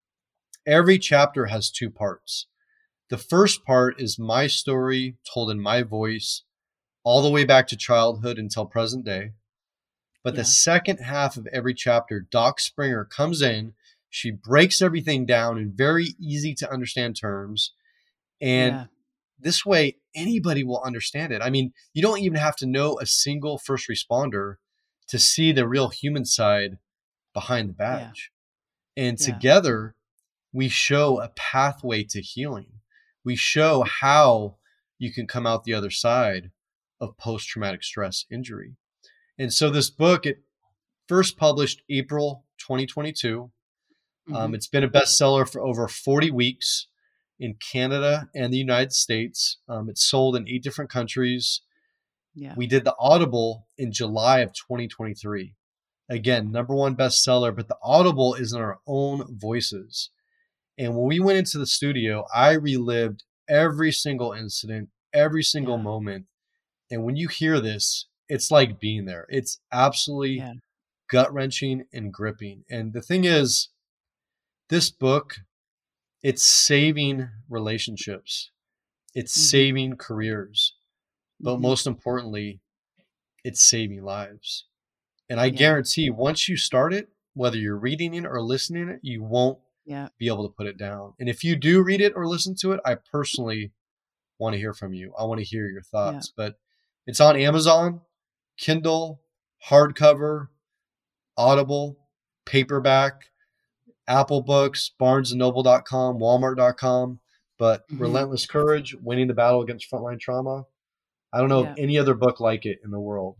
every chapter has 2 parts. The first part is my story told in my voice all the way back to childhood until present day. But the Yeah. second half of every chapter, Doc Springer comes in, she breaks everything down in very easy to understand terms. And Yeah. this way, anybody will understand it. I mean, you don't even have to know a single first responder to see the real human side behind the Yeah. badge. And Yeah. together, we show a pathway to healing. We show how you can come out the other side of post traumatic stress injury. And so, this book, it first published April 2022. Mhm. It's been a bestseller for over 40 weeks in Canada and the United States. It's sold in 8 different countries. Yeah. We did the Audible in July of 2023. Again, number one bestseller, but the Audible is in our own voices. And when we went into the studio, I relived every single incident, every single Yeah. moment. And when you hear this, it's like being there. It's absolutely Yeah. gut wrenching and gripping. And the thing is, this book, it's saving relationships, it's Mhm. saving careers, but Mhm. most importantly, it's saving lives. And I Yeah. guarantee once you start it, whether you're reading it or listening it, you won't Yeah. be able to put it down. And if you do read it or listen to it, I personally want to hear from you. I want to hear your Yeah. thoughts. But it's on Amazon, Kindle, hardcover, Audible, paperback, Apple Books, BarnesandNoble.com, Walmart.com. But Mhm. Relentless Courage: Winning the Battle Against Frontline Trauma. I don't know of Yeah. any other book like it in the world.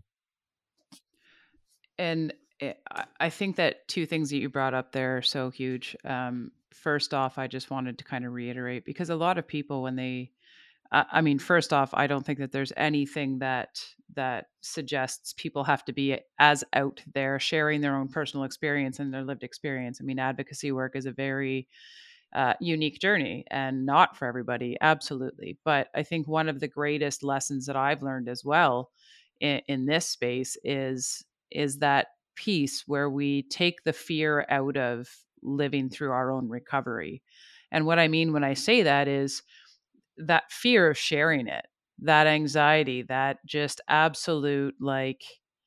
And I think that two things that you brought up there are so huge. First off, I just wanted to kind of reiterate because a lot of people, when they I mean, first off, I don't think that there's anything that suggests people have to be as out there sharing their own personal experience and their lived experience. I mean, advocacy work is a very unique journey and not for everybody, absolutely. But I think one of the greatest lessons that I've learned as well in this space is that piece where we take the fear out of living through our own recovery. And what I mean when I say that is that fear of sharing it, that anxiety, that just absolute like,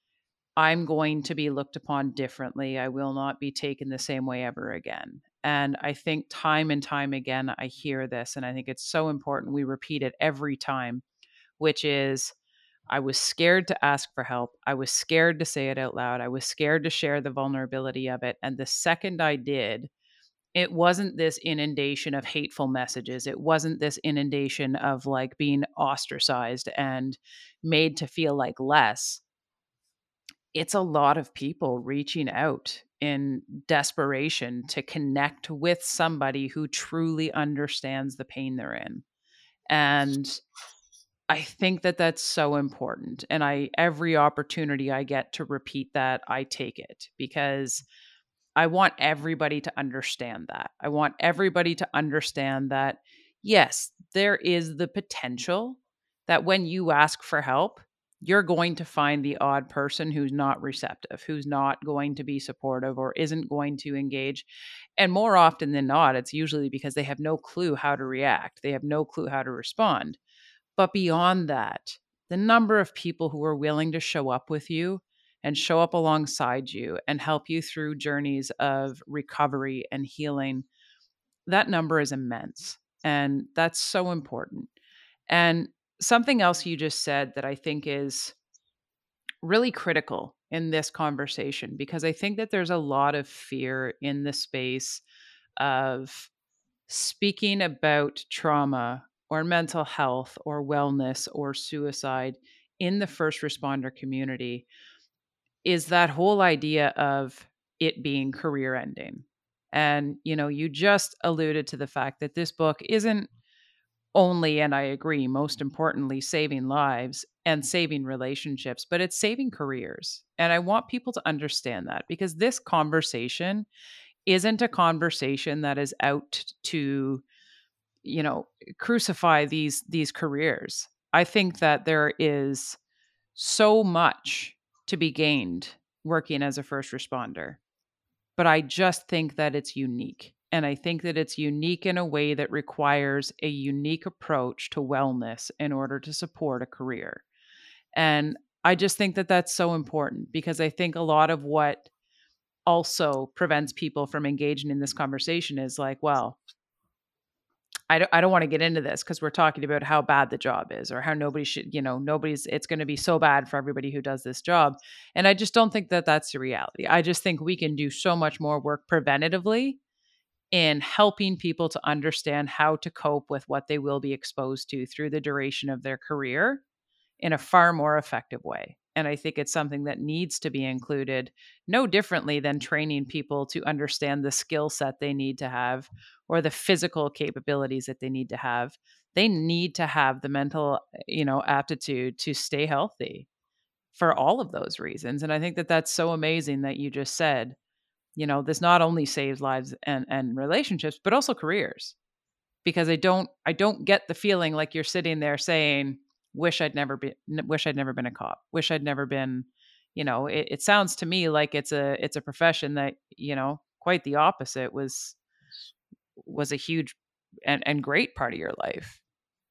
I'm going to be looked upon differently. I will not be taken the same way ever again. And I think time and time again, I hear this, and I think it's so important we repeat it every time, which is I was scared to ask for help. I was scared to say it out loud. I was scared to share the vulnerability of it. And the second I did, it wasn't this inundation of hateful messages. It wasn't this inundation of like being ostracized and made to feel like less. It's a lot of people reaching out in desperation to connect with somebody who truly understands the pain they're in. And I think that that's so important. And every opportunity I get to repeat that, I take it because I want everybody to understand that. I want everybody to understand that, yes, there is the potential that when you ask for help, you're going to find the odd person who's not receptive, who's not going to be supportive or isn't going to engage. And more often than not, it's usually because they have no clue how to react, they have no clue how to respond. But beyond that, the number of people who are willing to show up with you and show up alongside you and help you through journeys of recovery and healing, that number is immense. And that's so important. And something else you just said that I think is really critical in this conversation, because I think that there's a lot of fear in the space of speaking about trauma or mental health or wellness or suicide in the first responder community, is that whole idea of it being career ending. And, you just alluded to the fact that this book isn't only, and I agree, most importantly, saving lives and saving relationships, but it's saving careers. And I want people to understand that because this conversation isn't a conversation that is out to you know crucify these careers. I think that there is so much to be gained working as a first responder, but I just think that it's unique, and I think that it's unique in a way that requires a unique approach to wellness in order to support a career. And I just think that that's so important because I think a lot of what also prevents people from engaging in this conversation is like, well, I don't want to get into this because we're talking about how bad the job is or how nobody should, nobody's, it's going to be so bad for everybody who does this job. And I just don't think that that's the reality. I just think we can do so much more work preventatively in helping people to understand how to cope with what they will be exposed to through the duration of their career in a far more effective way. And I think it's something that needs to be included no differently than training people to understand the skill set they need to have or the physical capabilities that they need to have. They need to have the mental, aptitude to stay healthy for all of those reasons. And I think that that's so amazing that you just said, this not only saves lives and relationships, but also careers, because I don't get the feeling like you're sitting there saying, wish I'd never been a cop, wish I'd never been, it sounds to me like it's a profession that, quite the opposite was a huge and great part of your life.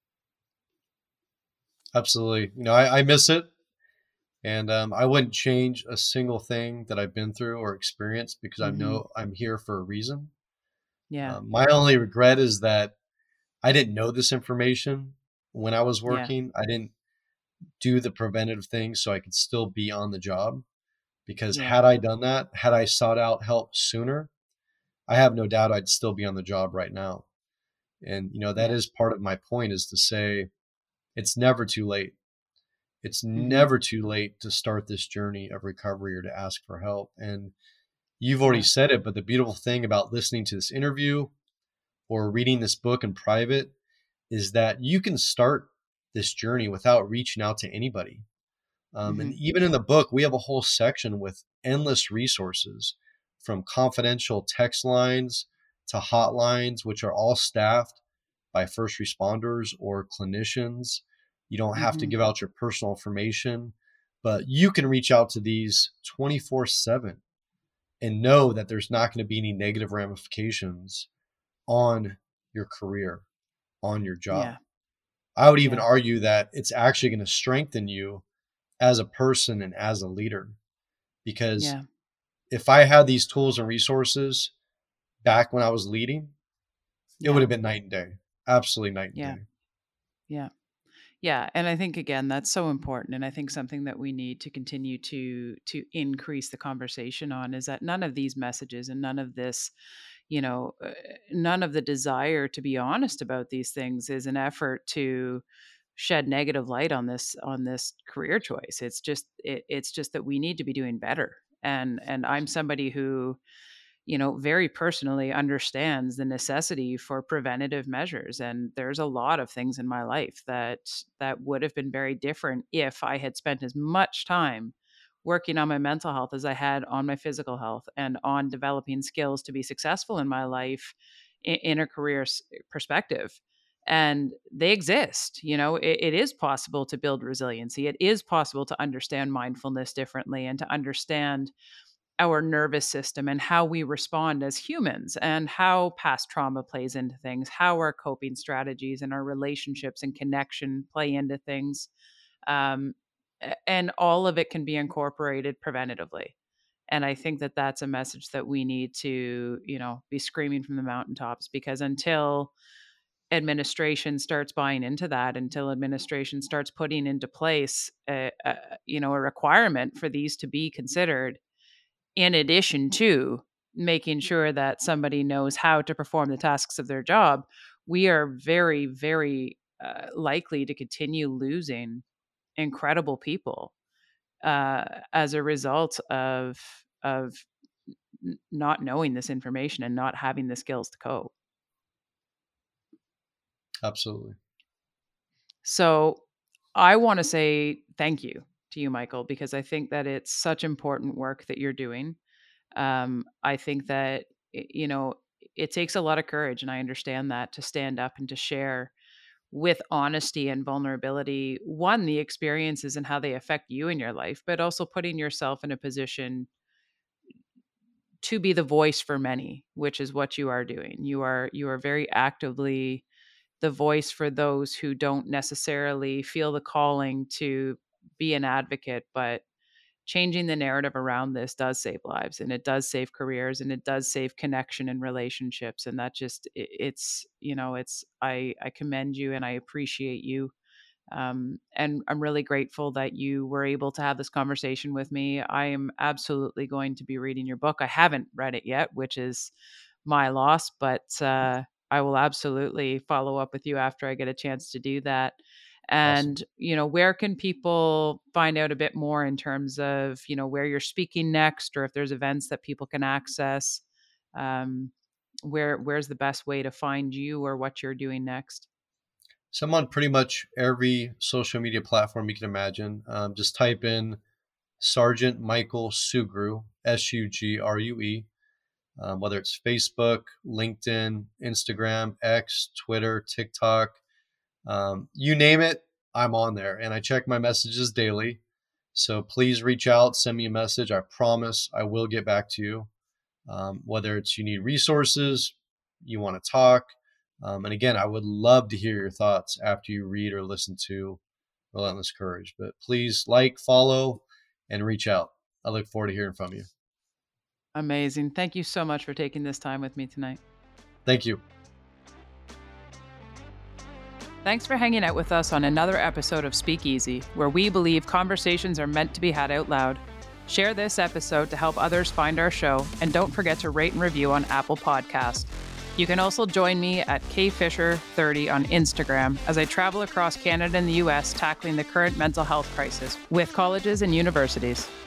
Absolutely. I miss it. And I wouldn't change a single thing that I've been through or experienced because I Hmm. know I'm here for a reason. Yeah. My only regret is that I didn't know this information when I was Yeah. working. I didn't do the preventative things so I could still be on the job. Because Yeah. had I done that, had I sought out help sooner, I have no doubt I'd still be on the job right now. And that Yeah. is part of my point, is to say it's never too late. It's Hmm. never too late to start this journey of recovery or to ask for help. And you've already Yeah. said it, but the beautiful thing about listening to this interview or reading this book in private is that you can start this journey without reaching out to anybody. And even in the book, we have a whole section with endless resources, from confidential text lines to hotlines, which are all staffed by first responders or clinicians. You don't have to give out your personal information, but you can reach out to these 24/7 and know that there's not going to be any negative ramifications on your career, on your job. Yeah. I would even argue that it's actually going to strengthen you as a person and as a leader, because if I had these tools and resources back when I was leading, it would have been night and day. Absolutely night and day. Yeah. Yeah. And I think, again, that's so important. And I think something that we need to continue to increase the conversation on is that none of these messages and none of this, none of the desire to be honest about these things is an effort to shed negative light on this career choice. It's just that we need to be doing better. And I'm somebody who, very personally understands the necessity for preventative measures. And there's a lot of things in my life that would have been very different if I had spent as much time working on my mental health as I had on my physical health and on developing skills to be successful in my life in a career perspective. And they exist. It is possible to build resiliency. It is possible to understand mindfulness differently and to understand our nervous system and how we respond as humans and how past trauma plays into things, how our coping strategies and our relationships and connection play into things. And all of it can be incorporated preventatively. And I think that that's a message that we need to, be screaming from the mountaintops, because until administration starts buying into that, until administration starts putting into place a requirement for these to be considered, in addition to making sure that somebody knows how to perform the tasks of their job, we are very, very likely to continue losing incredible people as a result of not knowing this information and not having the skills to cope. Absolutely. So I want to say thank you to you, Michael, because I think that it's such important work that you're doing. I think that, it takes a lot of courage, and I understand that, to stand up and to share with honesty and vulnerability, one, the experiences and how they affect you in your life, but also putting yourself in a position to be the voice for many, which is what you are doing. You are very actively the voice for those who don't necessarily feel the calling to be an advocate, but changing the narrative around this does save lives, and it does save careers, and it does save connection and relationships. And that just, I commend you and I appreciate you. And I'm really grateful that you were able to have this conversation with me. I am absolutely going to be reading your book. I haven't read it yet, which is my loss, but I will absolutely follow up with you after I get a chance to do that. And, Awesome. Where can people find out a bit more in terms of, where you're speaking next, or if there's events that people can access? Where's the best way to find you or what you're doing next? So I'm on pretty much every social media platform you can imagine. Just type in Sergeant Michael Sugrue, Sugrue, whether it's Facebook, LinkedIn, Instagram, X, Twitter, TikTok, you name it, I'm on there, and I check my messages daily. So please reach out, send me a message. I promise I will get back to you. Whether it's you need resources, you want to talk. And again, I would love to hear your thoughts after you read or listen to Relentless Courage. But please follow, and reach out. I look forward to hearing from you. Amazing. Thank you so much for taking this time with me tonight. Thank you. Thanks for hanging out with us on another episode of Speakeasy, where we believe conversations are meant to be had out loud. Share this episode to help others find our show, and don't forget to rate and review on Apple Podcast. You can also join me at kfisher30 on Instagram as I travel across Canada and the US tackling the current mental health crisis with colleges and universities.